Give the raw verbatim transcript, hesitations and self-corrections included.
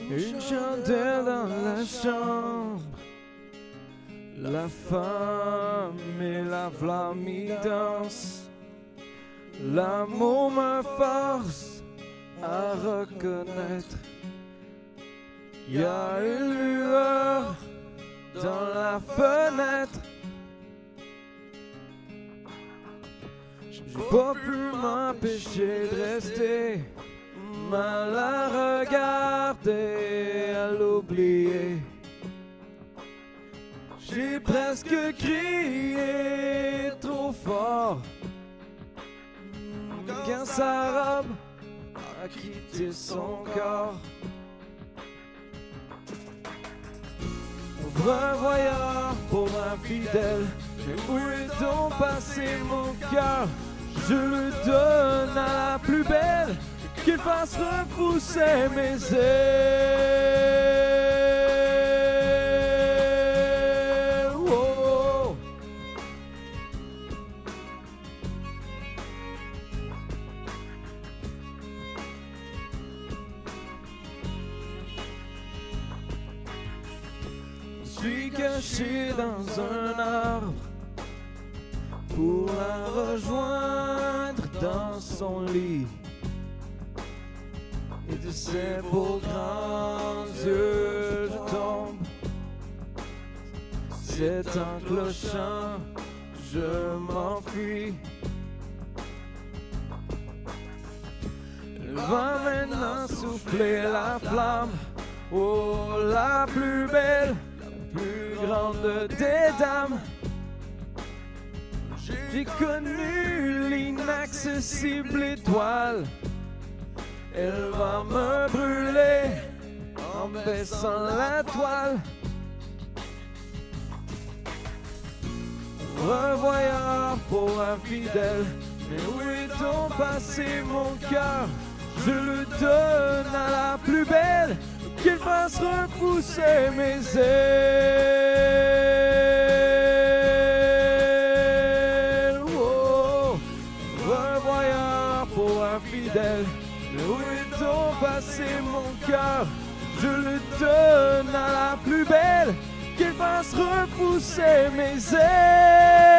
Une chandelle dans la chambre, la femme et la flamme y dansent. L'amour me force à reconnaître. Y a une lueur dans la fenêtre. J'ai pas pu m'empêcher de rester mal à regarder, à l'oublier. J'ai presque crié trop fort quand sa robe a quitté son corps. Revoyeur pour infidèle, mais où est donc passé mon cœur? Je le donne à la plus belle, qu'il fasse repousser mes ailes. Oh. Je suis caché dans un arbre pour la rejoindre dans son lit. Et de ses beaux grands yeux je tombe. C'est un clochant, je m'enfuis. Elle va maintenant souffler la flamme. Oh, la plus belle, la plus grande des dames. J'ai connu l'inaccessible étoile. Elle va me brûler en baissant la toile. Revoyeur pour infidèle, mais où est donc passé mon cœur? Je le donne à la plus belle, qu'il fasse repousser mes ailes. Oh, revoyeur pour infidèle, mais où est donc passé mon cœur? Je le donne à la plus belle, qu'il fasse repousser mes ailes.